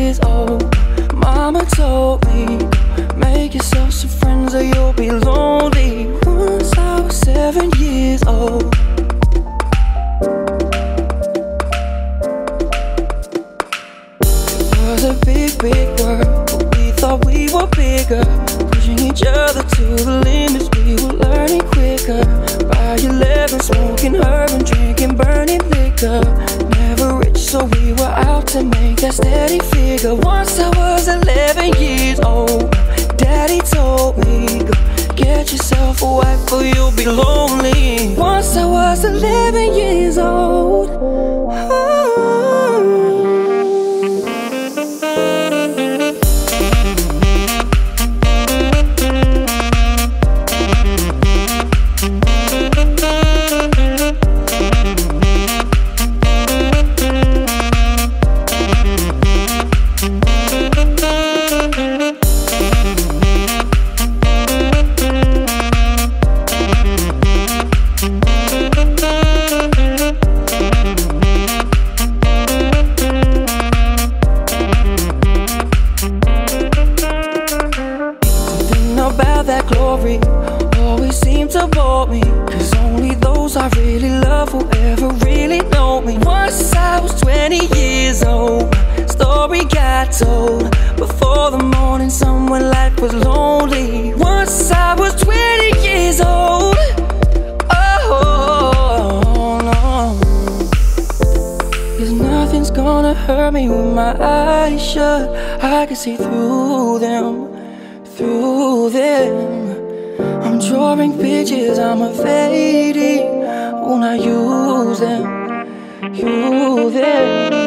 years old. Mama told me, make yourself some friends or you'll be lonely. Once I was 7 years old. Was a big, big world, but we thought we were bigger. Pushing each other to the limits, we were learning quicker. By 11, smoking herb and drinking burning liquor. Never rich, so we were out to make that steady figure. Once I was 11 years old, Daddy told me, go get yourself a wife or you'll be lonely. Once I was 11 years old. About that glory always seemed to bore me, cause only those I really love will ever really know me. Once I was 20 years old, story got told. Before the morning sun when life was lonely. Once I was 20 years old. Oh no, cause nothing's gonna hurt me with my eyes shut. I can see through them. I'm drawing pictures, I'm evading. When I use them,